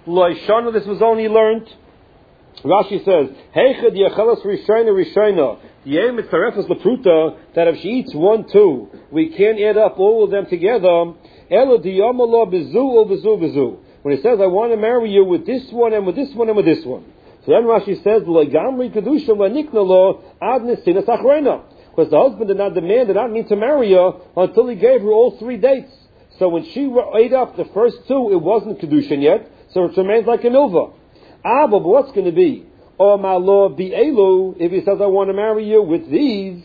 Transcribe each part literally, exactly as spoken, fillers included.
Loishana, this was only learned. Rashi says, Heichad Yechelas Rishayna Rishayna. The aim is Tarefas Lapruta, that if she eats one, two, we can't add up all of them together. Ela Diyamala Bezu or Bezu Bezu. When he says, I want to marry you with this one and with this one and with this one. So then Rashi says, Legamri Kedusha Laniknalo Ad Nesinas Achrena. Because the husband did not demand, did not mean to marry her until he gave her all three dates. So when she ate up the first two, it wasn't Kedushin yet, so it remains like a milva. Ah, but what's going to be? Oh, my Lord, be elu, if he says, I want to marry you with these,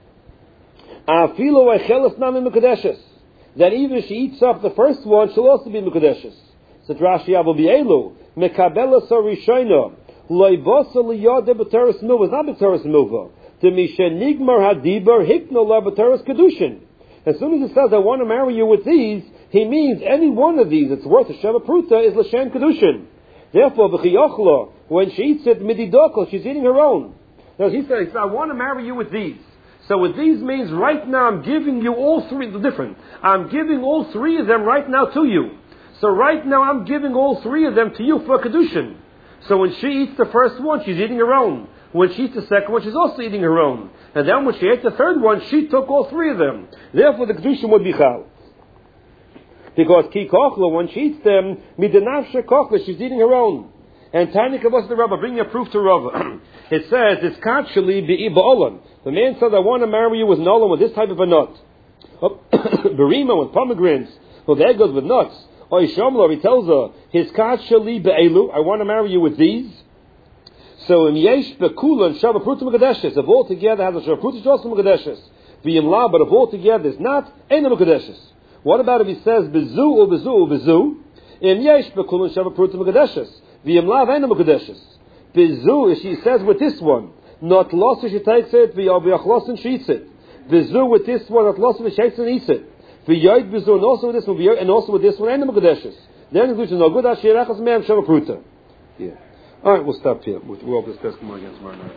afilo echelas nami mekadeshes, that even if she eats up the first one, she'll also be mekadeshes. So Rashi Abel be elu, mekabela sarishayna, loibosa liyade b'teres milva, it's not b'teres milva, to mishen nigmar hadibar hikno la b'teres kedushin. As soon as he says, I want to marry you with these, he means any one of these that's worth a sheva pruta is l'shem kedushin. Therefore, b'chiyochla, when she eats it, mididokol, she's eating her own. Now he says, I want to marry you with these. So with these means right now I'm giving you all three, the different. I'm giving all three of them right now to you. So right now I'm giving all three of them to you for kedushin. So when she eats the first one, she's eating her own. When she eats the second one, she's also eating her own. And then when she ate the third one, she took all three of them. Therefore the kedushin would be chal. Because ki kochla, when she eats them, midenavshe kochla, she's eating her own. And Tanya Kavos the Rabbah, bring a proof to Rabbah. It says, it's kachali bi'i ba'olam. The man says, I want to marry you with an olam, with this type of a nut. Berima, with pomegranates. Well, there goes with nuts. Or Yishamla, he tells her, his kachali be'elu, I want to marry you with these. So, in yesh be'kula and shabbat pruta megadeshes, if all together has a shabbat pruta, it's also megadeshes. V'yim la, but if all together is not, ain't megadeshes. What about if he says bezu or bezu or bezu? In yesh bekulun shabbat pruta megadeshes. V'yim lav ain't megadeshes. Bezu, she says with this one, not lost she takes it. V'yachlos and she eats it. Bezu with this one, not lost she takes it and eats it. V'yoid bezu and also with this one, and also with this one ain't megadeshes. Then the conclusion, no good ashirachas me'am shabbat pruta. Yeah. All right, we'll stop here. We'll discuss more again tomorrow night.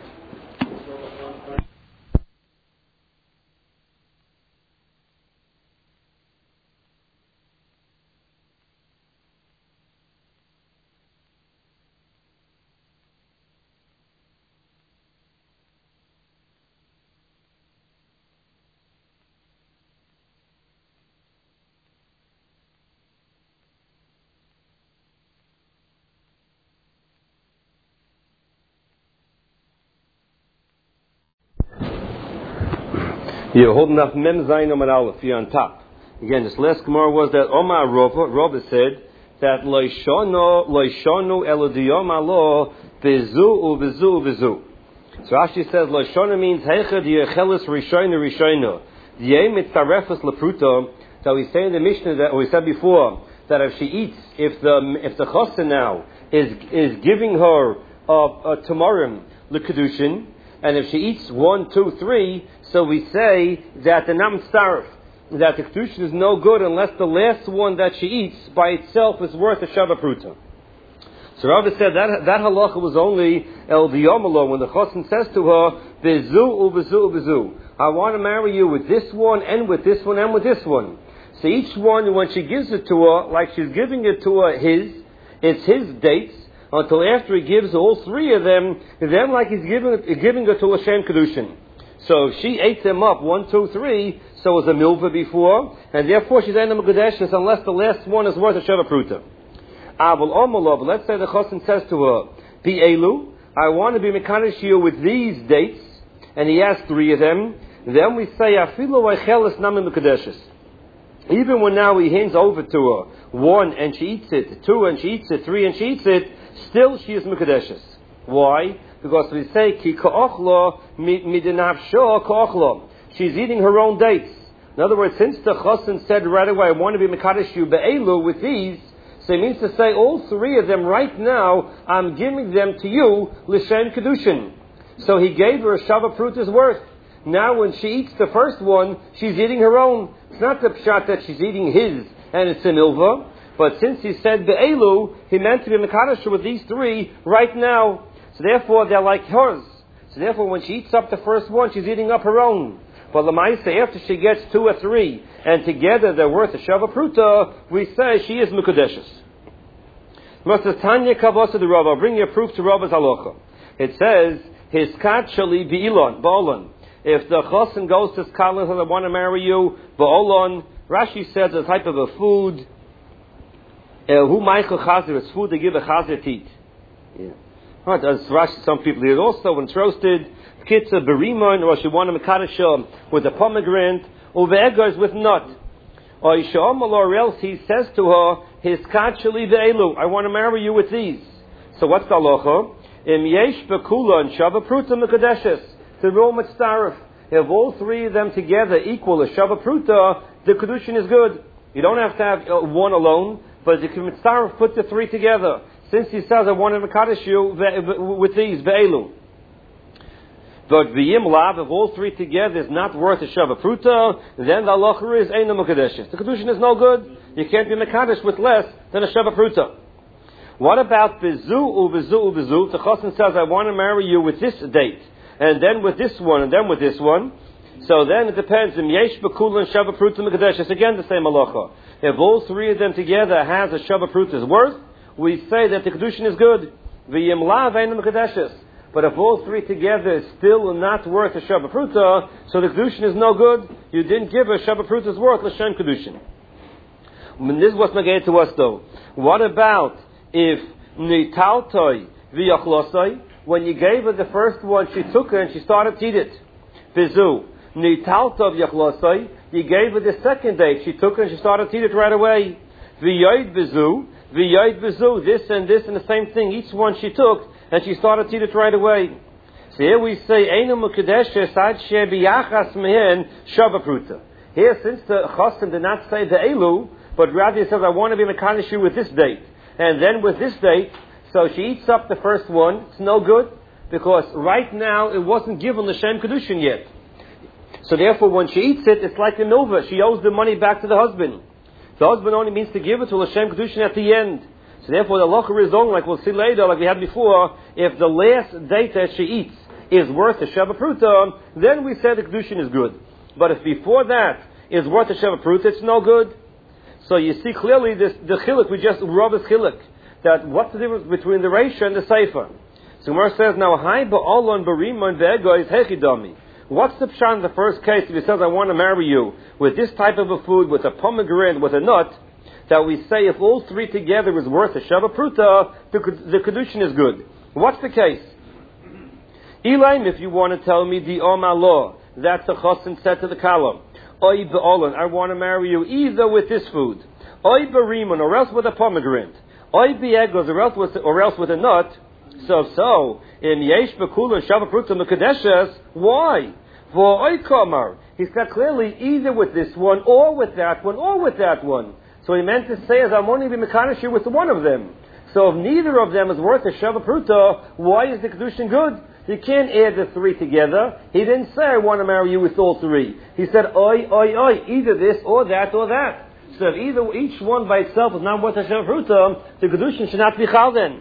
You're holding up Mem Zayin Omar Aleph, you're on top. Again, this last Gemara was that Omar Rova, Rova said that Loishono, Loishono Elodiyom Alo, Bezu u Bezu u Bezu. So Rashi says Loishono means Heichad Yechelis Rishoyna Rishoyna. Yem Mitzarefus Lepruta. So we say in the Mishnah that, or we said before, that if she eats, if the if the Chassan now is is giving her a, a Tamarim, L'Kedushin, and if she eats one, two, three, so we say that the Nam Tzaref, that the Kedushin is no good unless the last one that she eats by itself is worth a Shava Pruta. So Rabbi said that that halacha was only El Diyomalo, when the Chassan says to her, Bezu u Bezu u Bezu. I want to marry you with this one, and with this one, and with this one. So each one, when she gives it to her, like she's giving it to her his, it's his dates, until after he gives all three of them, then like he's giving, giving it to Lashem Kedushin. So she ate them up, one, two, three, so it was a milva before, and therefore she's ending the Kedushin unless the last one is worth a Sheva Pruta. Aval Omalav, let's say the Chassan says to her, Bi Elu, I want to be Mekadosh you with these dates, and he has three of them, then we say, Afilu Eichelis Namim Mekadeshes. Even when now he hands over to her one and she eats it, two and she eats it, three and she eats it, still she is Mekadeshes. Why? Because we say, Ki ka'ochlo midinavsho ka'ochlo. She's eating her own dates. In other words, since the Chassan said right away, I want to be Mekadosh you be'elu with these, so it means to say all three of them right now, I'm giving them to you, L'Shem Kedushin. So he gave her a Shava Pruta's worth. Now when she eats the first one, she's eating her own. It's not the pshat that she's eating his and it's an ilva, but since he said be'elu, he meant to be Mekadosh with these three right now. So therefore they're like hers. So therefore when she eats up the first one, she's eating up her own. But Lamaisa, after she gets two or three, and together they're worth a Shava Pruta, we say she is Mekudeshes. Must Tanya Kavasa the Rav. I'll bring you a proof to Rabba's halacha. It says, Hiskat shali bi'ilon, ba'olon. If the chosin goes to scholars and they want to marry you, ba'olon, Rashi says a type of a food, who Michael Chazir, it's food they give a Chazir to eat. Yeah. Right, as Rashi, some people eat also when it's roasted, Kitza, Berimon, or Shivana Mekadashah with a pomegranate, or Ve'egos with nut. Or Yisham, or else he says to her, Hiskat shali be'elu, I want to marry you with these. So what's the halacha? Im yesh bekula and shava pruta mekadeshes. The rule mitzaref. If all three of them together equal a shava pruta, the kedushin is good. You don't have to have uh, one alone, but the mitzaref put the three together. Since he says I want to mekadesh you with these be'elu. But v'yim lav, if all three together is not worth a shava pruta, then the halacha is ein mekadeshes. The kedushin is no good. You can't be mekadesh with less than a shava pruta. What about bizu u bizu u bizu? The chosin says, I want to marry you with this date, and then with this one, and then with this one. So then it depends. Im yesh bekula and shava pruta mekadesh. It's again the same halacha. If all three of them together has a shava pruta's worth, we say that the kedushin is good. V'yim lav ein mekadeshes. But if all three together is still not worth a shava pruta, so the kedushin is no good. You didn't give a shava pruta's worth l'shem kedushin. This is what's negated to us though. What about if nitaltoi v'yachlosoi, when you gave her the first one, she took her and she started to eat it. Vizu nitaltoi v'yachlosoi, you gave her the second date, she took her and she started to eat it right away. V'yoid vizu v'yoid vizu, this and this and the same thing. Each one she took and she started to eat it right away. So here we say einu mukadeshes ad she biyachas mehen shava pruta. Here, since the chosim did not say the elu, but rather he says, I want to be mekadesh you with this date. And then with this date, so she eats up the first one. It's no good, because right now it wasn't given l'shem kedushin yet. So therefore, when she eats it, it's like a nova. She owes the money back to the husband. The husband only means to give it to l'shem kedushin at the end. So therefore, the halacha is only, like we'll see later, like we had before, if the last date that she eats is worth a sheva pruta, then we say the kedushin is good. But if before that is worth a sheva pruta, it's no good. So you see clearly this, the chiluk, we just rub is chiluk. That what's the difference between the Reisha and the Seifa? So Gemara says, now, Hai ba'olon barimon ve'egois hechidami. What's the pshat in the first case if he says, I want to marry you with this type of a food, with a pomegranate, with a nut, that we say if all three together is worth a shava pruta, the, the kedushin is good. What's the case? Elaim, if you want to tell me the Oma law, that's the chosin said to the kalam. Oy be'olon, I want to marry you either with this food, oy berimon, or else with a pomegranate, oy be'egos, or else with or else with a nut. So so in yesh bekula shava pruta mekadeshes. Why? For oy kamar, he said clearly either with this one or with that one or with that one. So he meant to say, as I'm only be mekadesh you with one of them. So if neither of them is worth a shava pruta, why is the kedushin good? You can't add the three together. He didn't say, I want to marry you with all three. He said, oi, oi, oi, either this or that or that. So if either each one by itself is not worth a sheva pruta, the kedushin should not be chal then.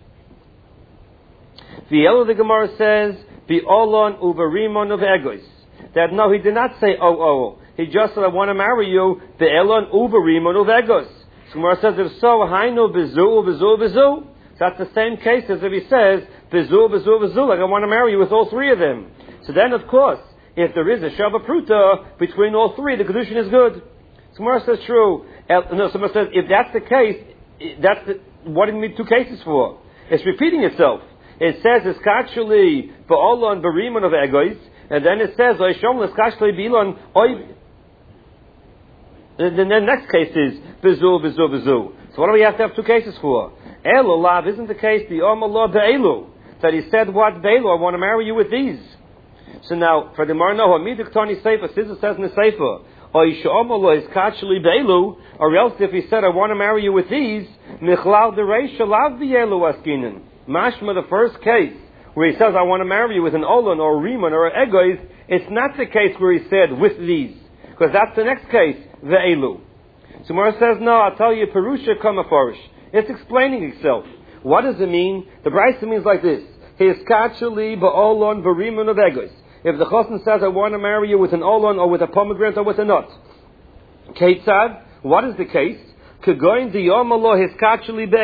The Elo the Gemara says, the olon uberimon of egos. That no, he did not say, oh, oh. He just said, I want to marry you, the elon uberimon of egos. So Gemara says, if so, hainu bezu, bezu, bezu. That's the same case as if he says, Bezu, bezu, bezu, like I want to marry you with all three of them. So then, of course, if there is a shava pruta between all three, the kedushin is good. So Gemara says, true. No, Gemara says, if that's the case, that's the, what do you need two cases for? It's repeating itself. It says, it's kachuli ba'olon barimon of egois, and then it says, oishom l'skachuli b'ilon oy. And then the next case is, bezu, bezu, bezu. So what do we have to have two cases for? Elu lav isn't the case, the Omar be'elu, that he said, what be'elu, I want to marry you with these. So now, for the Marno, Hamidik Tani Sefer, Sizzle says in the Sefer, or Isha Omar is kachli be'elu, or else if he said, I want to marry you with these, Michlal de Reisha lav be'elu askinen. Mashma, the first case, where he says, I want to marry you with an Olon, or a Riman, or an Egois, it's not the case where he said, with these. Because that's the next case, ve'elu. So Mara says, no, I'll tell you, Perusha Kamafarish. It's explaining itself. What does it mean? The Brisa means like this. Hiskachali ba'olon barimun of egos. If the chosin says, I want to marry you with an olon or with a pomegranate or with a nut. Ketzad, what is the case? Kegoin diyomalo hiskachali be'elu.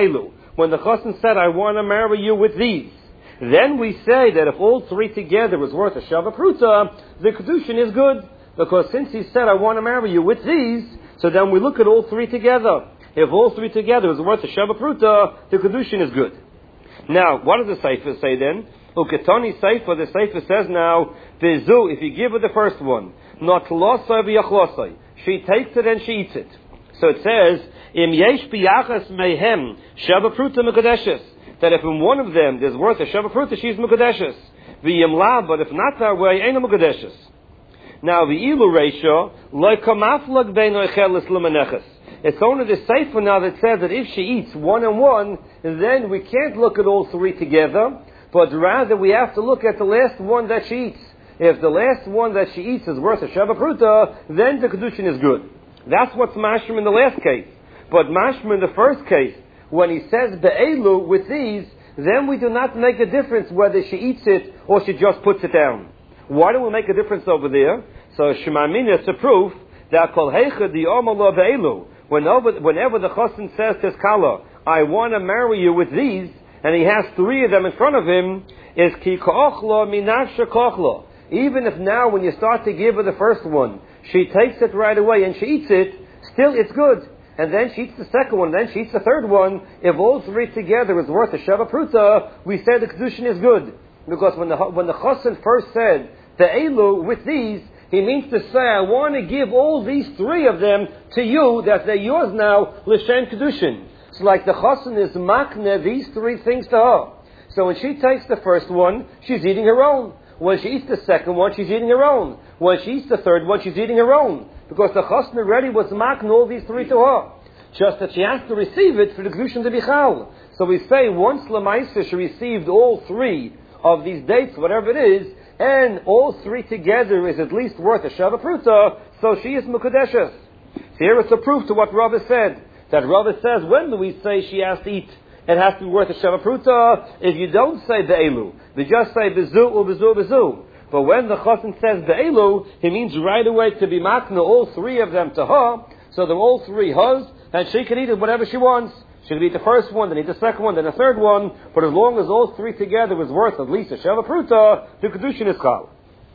when the chassan said, I want to marry you with these, then we say that if all three together is worth a shava pruta, the kedushin is good. Because since he said, I want to marry you with these, so then we look at all three together. If all three together is worth a shava pruta, the kedushin is good. Now, what does the Sefer say then? Uketoni Sefer, the Sefer says now, Vizu, if you give her the first one, not losai v'yachlosai, she takes it and she eats it. So it says, Im yesh biyachas mehem shava pruta mekadeshes, that if in one of them there's worth a shava pruta, she's mekadeshes. V'yim la, but if not that way, ain't a mekadeshes. Now, the ilu ratio, loy kamaflag beino echelis l'maneches. It's only the Sefer now that says that if she eats one and one, then we can't look at all three together, but rather we have to look at the last one that she eats. If the last one that she eats is worth a shava pruta, then the kedushin is good. That's what's mashma in the last case. But mashma in the first case, when he says be'elu with these, then we do not make a difference whether she eats it or she just puts it down. Why don't we make a difference over there? So Shema Mina is a proof that kol heicha di omalo be'elu. Whenever, whenever the chassan says to his kala, I want to marry you with these, and he has three of them in front of him, is ki kochlo minasha kochlo. Even if now when you start to give her the first one, she takes it right away and she eats it, still it's good. And then she eats the second one, then she eats the third one. If all three together is worth a shava pruta, we say the kedushin is good. Because when the when the chassan first said, the elu with these, he means to say, I want to give all these three of them to you, that they're yours now, l'shem kedushin. So like the chassan is makne these three things to her. So when she takes the first one, she's eating her own. When she eats the second one, she's eating her own. When she eats the third one, she's eating her own. Because the chassan already was makne all these three to her. Just that she has to receive it for the kedushin to be chal. So we say, once Lamaisa she received all three of these dates, whatever it is, and all three together is at least worth a shava pruta, so she is mukadeshes. So here it's a proof to what Rava said. That Rava says, when do we say she has to eat? It has to be worth a shava pruta. If you don't say be'elu, we just say bezu or bezu bezu. But when the chassan says be'elu, he means right away to be makna all three of them to her, so they're all three hers, and she can eat it whatever she wants. She can eat the first one, then eat the second one, then the third one, but as long as all three together is worth at least a shava pruta, the kedushin is chal.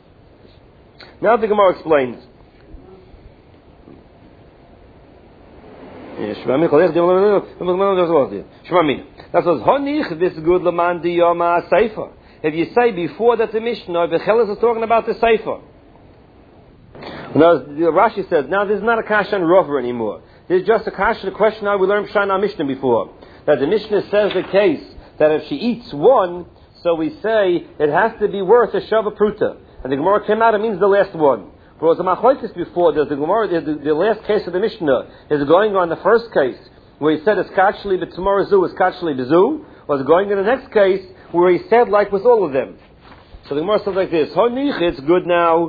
Now the Gemara explains. That says, Honich, this good leman di yoma seifa. If you say before that the Mishnah, Bechelis is talking about the seifa. Now, Rashi says, now this is not a kasha and rover anymore. This is just a kasha, the question now we learned Shana Mishnah before. That the Mishnah says the case, that if she eats one, so we say it has to be worth a shava pruta. And the Gemara came out, it means the last one. But as the Machlokes before, there's the Gemara, the, the, the last case of the Mishnah is going on the first case, where he said it's kachli but tomorrow zu is kachli bezu, or is going in the next case, where he said like with all of them. So the Gemara says like this, Honich, it's good now,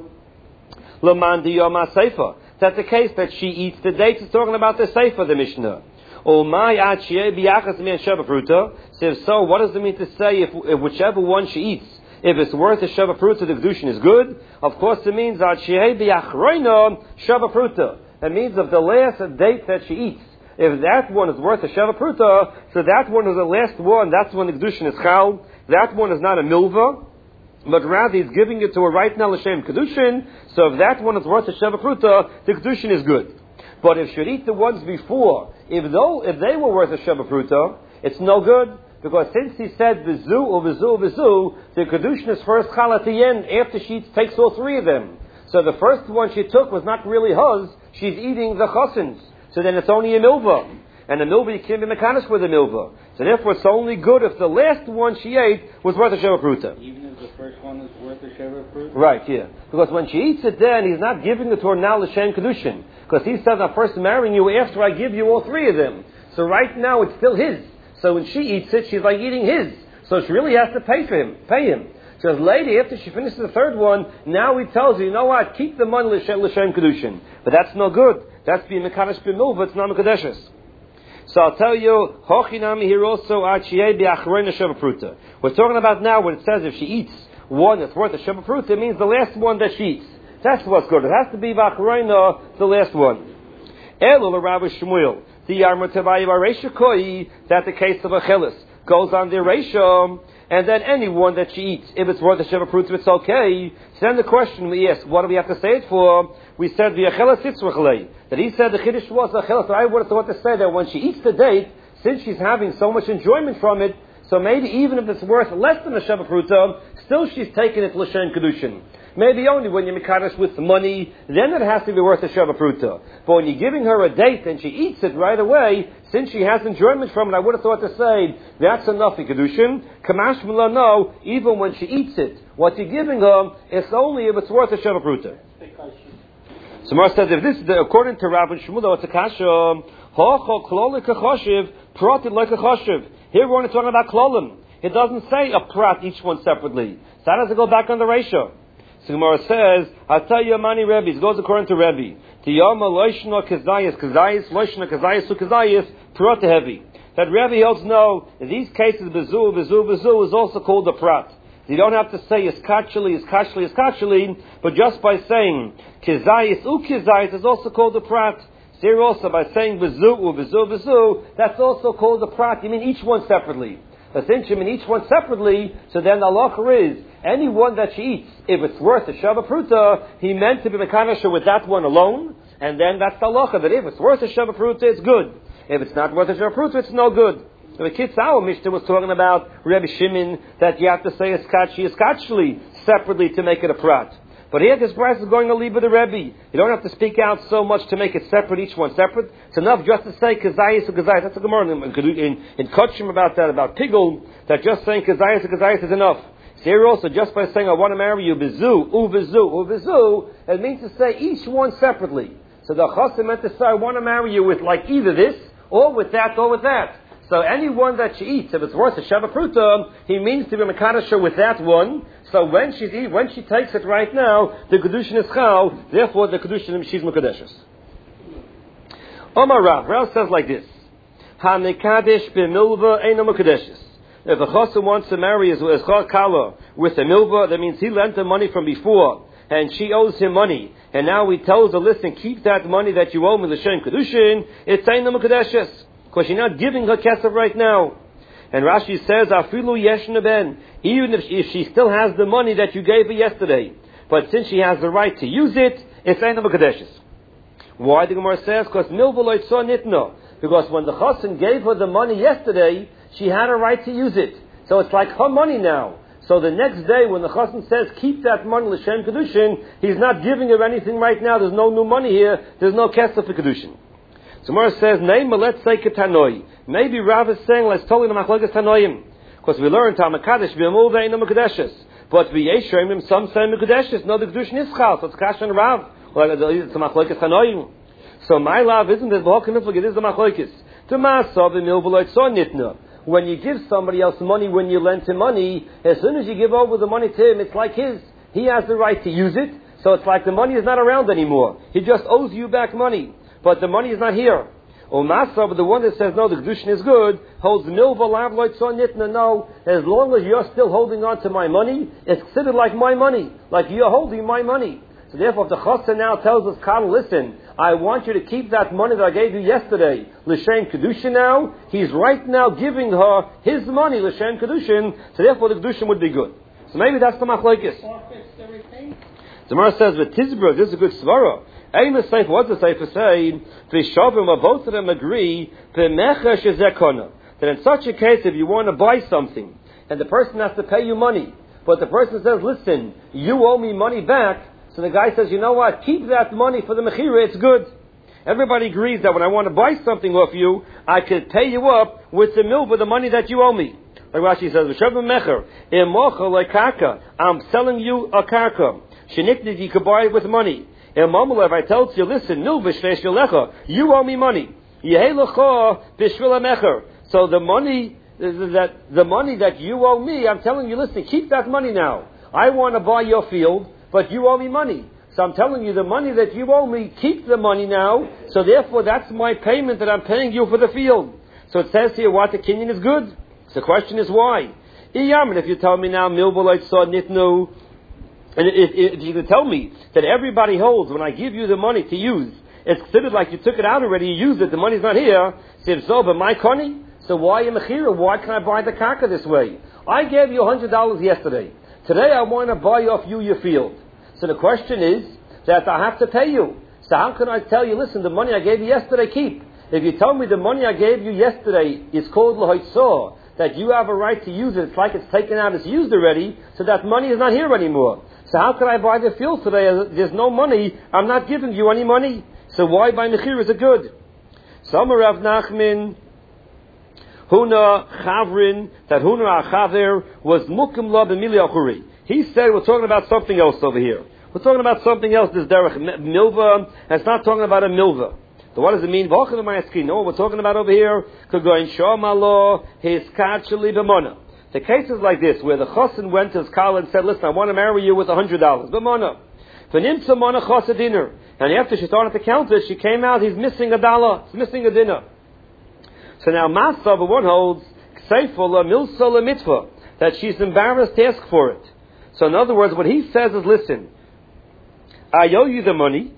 Laman di yoma seifa. That's the case that she eats the dates. It's talking about the seifa, the Mishnah. O my achie biachas me shava pruta. So if so, what does it mean to say if, if whichever one she eats, if it's worth a shava pruta, the kedushin is good? Of course, it means achie biachroina shava pruta. It means of the last date that she eats. If that one is worth a shava pruta, so that one is the last one. That's when the kedushin is chal. That one is not a milva, but rather he's giving it to her right now l'shem kedushin. So if that one is worth a shava pruta, the kedushin is good. But if she'd eat the ones before, if though if they were worth a shava pruta, it's no good, because since he said vizu or vizu or vizu, the kedushin is first chal at the end after she takes all three of them. So the first one she took was not really hers; she's eating the chassan's. So then it's only a milva. And the milva, you can't be mechanics with a milva. So therefore it's only good if the last one she ate was worth a sheva pruta. Even if the first one is worth a sheva pruta? Right, yeah. Because when she eats it then, he's not giving it to her now l'shem kedushin. Because he says, I'm first marrying you after I give you all three of them. So right now it's still his. So when she eats it, she's like eating his. So she really has to pay for him, pay him. So later, after she finishes the third one, now he tells her, you know what, keep the money l'shem kedushin. But that's no good. That's being mekadosh b'milva, it's not mekadeshes. So I'll tell you, hochinami here also achiyei bi'achroina sheva pruta. We're talking about now when it says if she eats one that's worth a sheva pruta, it means the last one that she eats. That's what's good. It has to be bi'achroina, the last one. Elo l'Rabbi Shmuel. the Yarmut Tavayi Baresha Koi, that the case of a Chelis goes on the Resha, and then anyone that she eats, if it's worth a Sheva Pruta, it's okay. So then the question we ask, what do we have to say it for? We said the Achelis Yitzrachlei, that he said the Chiddush was a Achelis, so I would have thought to say that when she eats the date, since she's having so much enjoyment from it, so maybe even if it's worth less than a Sheva Pruta, still she's taking it L'Shem Kedushin. Maybe only when you're Mekadosh with money, then it has to be worth a Sheva Pruta. But when you're giving her a date and she eats it right away, since she has enjoyment from it, I would have thought to say, that's enough in Kedushin. Kamash Mila, no, even when she eats it, what you're giving her, it's only if it's worth a Sheva Pruta. So Mar says, if this is the, according to Rabbi Shmuel, it's a kasha, Hocho klolik choshev, pratit like a choshev. Here we're only talking about klolim. It doesn't say a prat, each one separately. So how does it go back on the ratio? So Gemara says, Hatay Yamani Rebbe, it goes according to Rebbe. Tiyama loishna kezayis, kezayis, loishna kezayis, su kezayis, prat heavy. That Rebbe holds no, in these cases, bezu, bezu, bezu is also called a prat. You don't have to say iskachli, iskachli, iskachli, but just by saying kezayis, u kezayis is also called a prat. Here also, by saying bezu, u, bezu, bezu, that's also called a prat. You mean each one separately. But since you mean each one separately, so then the halacha is, any one that she eats, if it's worth a Sheva Pruta, he meant to be mekadosh with that one alone, and then that's the halacha, that if it's worth a Sheva Pruta, it's good. If it's not worth a Sheva Pruta, it's no good. So the Kitzur Mishnah was talking about Rebbe Shimon, that you have to say Eskachi, Eskachli, separately to make it a prat. But here this price is going to leave with the Rebbe. You don't have to speak out so much to make it separate, each one separate. It's enough just to say Kazayis or Kazayis. That's a Gemara in, in, in Kutchim about that, about Pigul, that just saying Kazayis or Kazayis is enough. So here also, just by saying I want to marry you, Bezu, U Bezu, U Bezu, it means to say each one separately. So the Chassid meant to say I want to marry you with like either this, or with that, or with that. So any one that she eats, if it's worth a Sheva Pruta, he means to be Mekadosh with that one. So when she's eat, when she takes it right now, the Kedushin is Chal, therefore the Kedushin, she's Mekadeshes. Omar Rav, Rav says like this, Ha Mekadesh b'milva eino Mekadeshes. If a Chassid wants to marry his Kala with a milva, that means he lent the money from before, and she owes him money, and now he tells her, listen, keep that money that you owe me, L'Shem Kedushin, it's eino Mekadeshes. Because you're not giving her kesef right now. And Rashi says, Afilu yeshna ben, even if she, if she still has the money that you gave her yesterday, but since she has the right to use it, it's ein mekadeshes. Why the Gemara says? Because milva lo yitzah nitna. Because when the chassan gave her the money yesterday, she had a right to use it. So it's like her money now. So the next day when the chassan says, keep that money l'shem kedushin, he's not giving her anything right now. There's no new money here. There's no kesef for kedushin. So Gemara says, Neima, let's say ketanoi. Maybe Rav is saying, let's tell you the machlokes tanoim. Because we learned Tamakadesh v'emul ve'ino mekadeshes. But v'yeshrim, some say mekadeshes. No, the kedushin is chal. So it's kash and Rav. It's the machlokes tanoim. So my love isn't it? It is the machlokes. Tomasa v'emil v'lo yitzah nitna. When you give somebody else money, when you lend him money, as soon as you give over the money to him, it's like his. He has the right to use it. So it's like the money is not around anymore. He just owes you back money. But the money is not here. Umasa, but the one that says no, the kedushin is good, holds milva lav loitzon nitna. No, as long as you're still holding on to my money, it's considered like my money, like you're holding my money. So therefore, if the chassan now tells us, Carl, listen, I want you to keep that money that I gave you yesterday, l'shem kedushin now. He's right now giving her his money, l'shem kedushin. So therefore, the kedushin would be good. So maybe that's the machlokes. The Gemara says, "But Tizbra, this is a good svara." Amos Seif, what's the Seif say? V'shavim, both of them agree v'mecha shezekona, that in such a case, if you want to buy something and the person has to pay you money, but the person says, "Listen, you owe me money back," so the guy says, "You know what? Keep that money for the mechira. It's good." Everybody agrees that when I want to buy something off you, I could pay you up with the milva, the money that you owe me. Like Rashi says, "V'shavim mecher imocha lekarka." I'm selling you a karka. Sheniknid, you could buy it with money. If I tell you, listen, you owe me money. So the money that the money that you owe me, I'm telling you, listen, keep that money now. I want to buy your field, but you owe me money. So I'm telling you, the money that you owe me, keep the money now. So therefore, that's my payment that I'm paying you for the field. So it says here, what the kinyan is good. So the question is why? If you tell me now, milbolite saw nitnu. And if, if you can tell me that everybody holds when I give you the money to use, it's considered like you took it out already, you used it, the money's not here. So if so, but my konei, so why a mechira? Why can I buy the karka this way? I gave you one hundred dollars yesterday. Today I want to buy off you your field. So the question is that I have to pay you. So how can I tell you, listen, the money I gave you yesterday, keep. If you tell me the money I gave you yesterday is called l'hoitzah, that you have a right to use it, it's like it's taken out, it's used already, so that money is not here anymore. So how can I buy the field today? There's no money, I'm not giving you any money. So why by mechir is it good? Somer Rav Nachman, Huna Chavrin, that Huna Achaver was Mukim La B'mili Achuri. He said we're talking about something else over here. We're talking about something else, this derech milva, and it's not talking about a milva. So what does it mean? No, we're talking about over here, the cases like this, where the chosin went to his kala and said, listen, I want to marry you with a hundred dollars. And after she started to count it, she came out, he's missing a dollar, he's missing a dinner. So now Masa, one holds, that she's embarrassed to ask for it. So in other words, what he says is, listen, I owe you the money.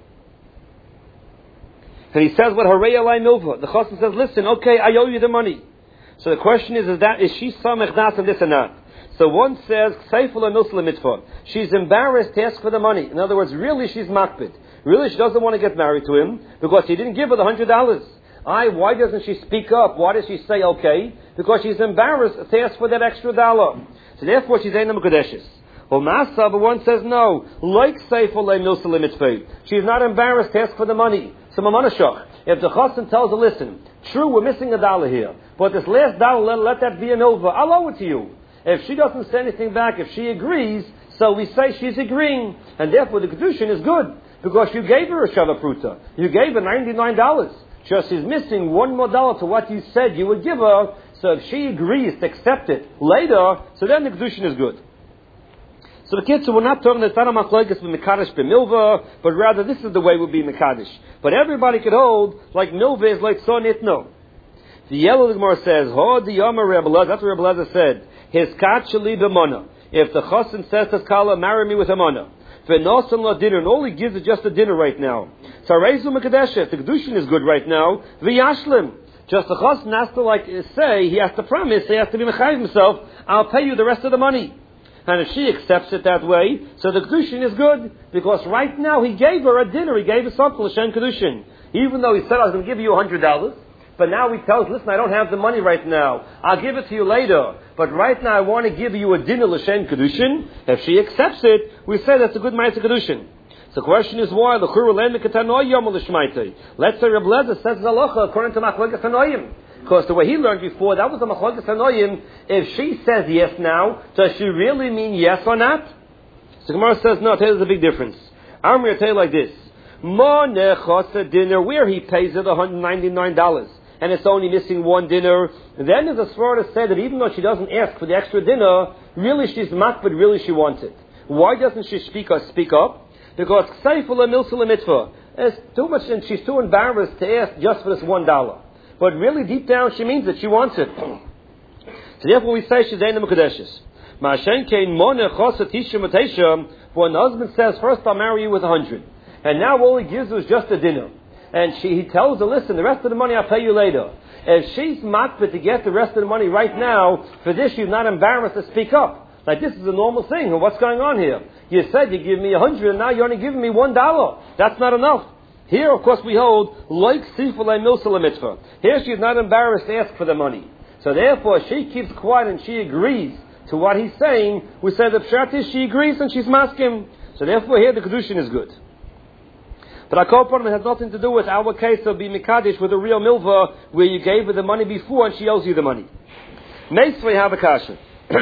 And he says, what Harei Alai Milva. The Chosin says, listen, okay, I owe you the money. So the question is, is that, is she samech das and this or not? So one says, she's embarrassed to ask for the money. In other words, really she's makbid. Really she doesn't want to get married to him because he didn't give her the hundred dollars. I, why doesn't she speak up? Why does she say okay? Because she's embarrassed to ask for that extra dollar. So therefore she's Einam Kodeshes. Well, Masa, but one says no. Like Seifel Le Milsa Limitzvei. She's not embarrassed to ask for the money. So Mamanashach. If the Chassan tells her, listen, true, we're missing a dollar here, but this last dollar, let, let that be an over. I'll owe it to you. If she doesn't say anything back, if she agrees, so we say she's agreeing. And therefore the Kedushin is good. Because you gave her a Shava Pruta. You gave her ninety-nine dollars. Just she's missing one more dollar to what you said you would give her. So if she agrees to accept it later, so then the Kedushin is good. So the kids, so we're not talking, it's not a machlokes with Mekadosh b'milva, but rather this is the way we'll be Mekadosh. But everybody could hold, like milva is like son itno. The yellow Gemara says, Ho di yomer Rebbe Lezer, that's what Rebbe Lezer said, his katshali b'mona. If the chassan says to Kala, marry me with a mona. V'nosan la dinner, and all he gives is just a dinner right now. Tarezu Mekadeshet, the Kedushin is good right now. V'yashlim. Just the chassan has to like say, he has to promise, he has to be mechayiv himself, I'll pay you the rest of the money. And if she accepts it that way, so the Kedushin is good. Because right now he gave her a dinner, he gave her something, L'shem Kedushin. Even though he said, I was going to give you a hundred dollars, but now he tells, listen, I don't have the money right now. I'll give it to you later. But right now I want to give you a dinner, L'shem Kedushin. If she accepts it, we say that's a good Ma'aseh Kedushin. So the question is why? Let's say Reb Lezer says halacha according to Machlokes Hanoim. Because the way he learned before, that was the Machlokes Hanoim. If she says yes now, does she really mean yes or not? So Gemara says, no, I'll tell you there's a big difference. I'm going to tell you like this. Monechasa dinner, where he pays her the one hundred ninety-nine dollars, and it's only missing one dinner. And then there's a svara to say that even though she doesn't ask for the extra dinner, really she's mak, but really she wants it. Why doesn't she speak or speak up? Because Seifula Milsula Mitzvah. It's too much, and she's too embarrassed to ask just for this one dollar. But really, deep down, she means it. She wants it. So therefore, we say she's Einam Kodeshes. Ma'ashenkein Moneh Chosa Tisha Matesha. When the husband says, first I'll marry you with a hundred, and now all he gives her is just a dinner, and she he tells her, listen, the rest of the money I'll pay you later. If she's makbid to get the rest of the money right now, for this she's not embarrassed to speak up. Like this is a normal thing. What's going on here? You said you give me a hundred, and now you're only giving me one dollar. That's not enough. Here, of course, we hold like sifulei milsala mitzvah. Here, she's not embarrassed to ask for the money. So therefore, she keeps quiet and she agrees to what he's saying. We say the pshat is she agrees and she's masking. So therefore, here the kedushin is good. But our kol problem has nothing to do with our case of being mikadosh with a real milva where you gave her the money before and she owes you the money. Meisvei have a kasha.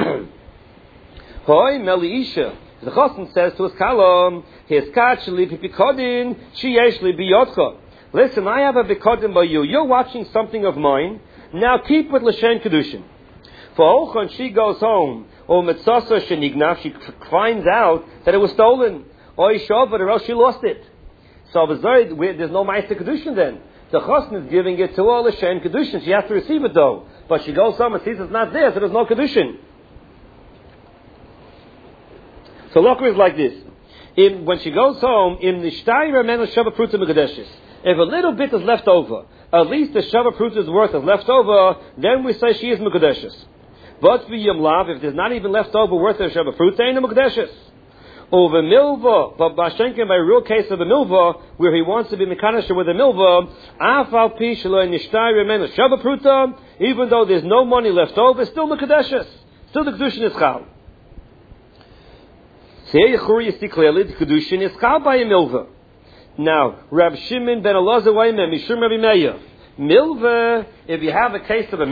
Hoi meli isha. The chassan says to his kalam, his kachli pipikodin sheyeshli biyotcha. Listen, I have a bikodin by you. You're watching something of mine. Now keep with l'shem kedushin. For Ochon, she goes home. Or mitzasa shenignav, she finds out that it was stolen. Or ishavat, or else she lost it. So there's no ma'aseh kedushin then. The chassan is giving it to her l'shem kedushin. She has to receive it though. But she goes home and sees it's not there, so there's no kedushin. So Lokar is like this. in, when she goes home, in the shtayra menu shava pruta mekadeshes. If a little bit is left over, at least the shava pruta's worth is left over, then we say she is mekadeshes. But for yom lav, if there's not even left over worth of shava pruta, ain't no mekadeshes. Over milva, but Bashenkin by a real case of a milva, where he wants to be mekanisher with a milva, afal pi shelo nishtayra menu shava pruta, even though there's no money left over, still mekadeshes. Still the kedushin is chal. So here you see clearly the kedushin is chal by a milva. Now, Rab Shimon ben Elazar Wayman, Mishum Rabbi Meir. Milva, if you have a case of a